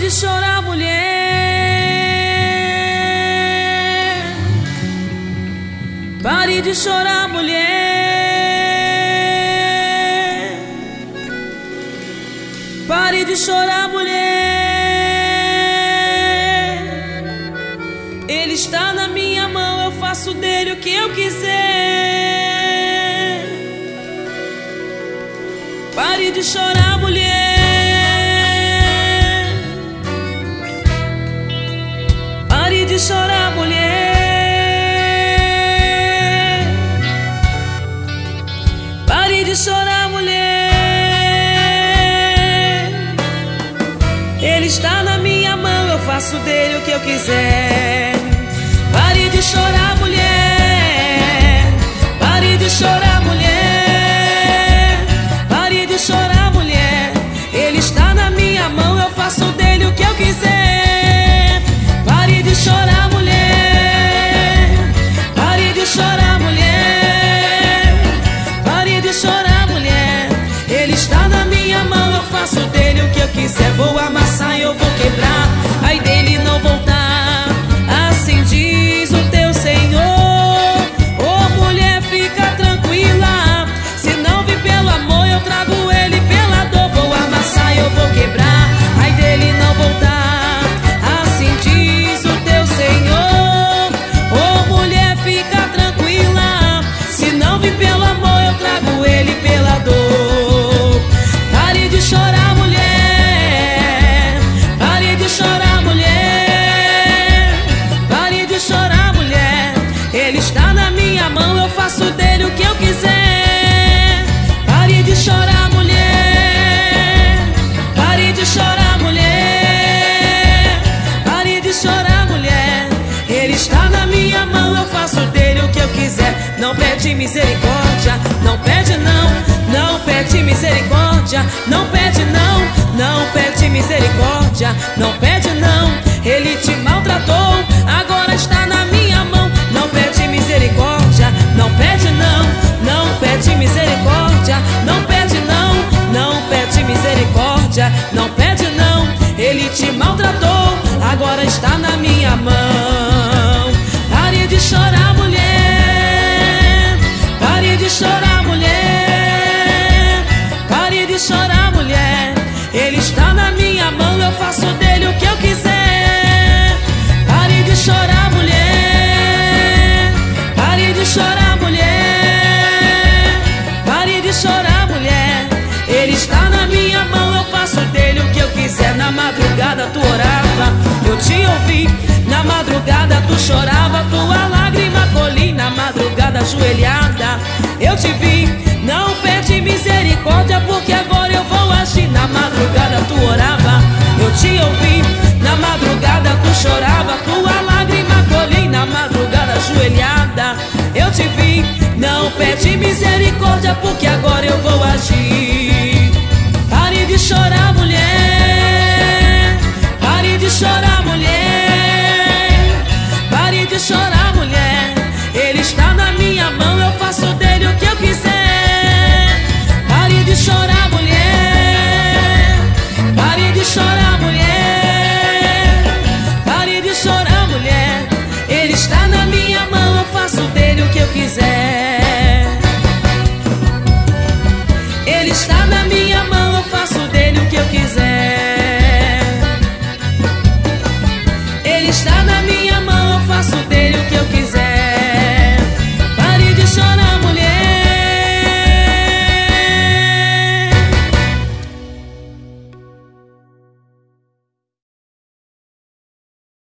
de chorar, mulher. Pare de chorar, mulher. Pare de chorar, mulher. Ele está na minha mão, eu faço dele o que eu quiser. Pare de chorar, mulher. Pare de chorar, mulher. Pare de chorar, mulher. Ele está na minha mão, eu faço dele o que eu quiser. Pare de chorar, mulher. Pare de chorar, mulher. Pare de chorar, mulher. Ele está na minha mão, eu faço dele o que eu quiser. Pare de chorar, mulher. Pare de chorar, mulher. Pare de chorar, mulher. Ele está na minha mão, eu faço dele o que eu quiser. Vou amassar e eu vou quebrar, ai dele não voltar. Assim diz o teu Senhor. Ô mulher, fica tranquila. Se não vir pelo amor, eu trago ele pela dor. Vou amassar e eu vou quebrar, ai dele não voltar. Assim diz o teu Senhor. Ô mulher, fica tranquila. Se não vir pelo amor, eu trago ele pela dor. Pare de chorar, mulher. Pare de chorar, mulher. Pare de chorar, mulher. Ele está na minha mão, eu faço dele o que eu quiser. Pare de chorar, mulher. Pare de chorar, mulher. Pare de chorar, mulher. Ele está na minha mão, eu faço dele o que eu quiser. Não pede misericórdia, não pede não. Não pede misericórdia, não pede não. Não pede misericórdia, não pede não. Ele te maltratou, agora está na minha mão. Não pede misericórdia, não pede não. Não pede misericórdia, não pede não. Não pede misericórdia, não pede não. Ele te maltratou, agora está na minha mão. Pare de chorar, mulher. Pare de chorar, mulher. Pare de chorar, mulher. Ele está na minha mão, eu faço dele o que eu quiser. Pare de chorar, mulher. Pare de chorar, mulher. Pare de chorar, mulher. Ele está na minha mão, eu faço dele o que eu quiser. Na madrugada tu orava, eu te ouvi. Na madrugada tu chorava, tua lágrima colhi. Na madrugada ajoelhada, eu te vi. Não pede misericórdia, porque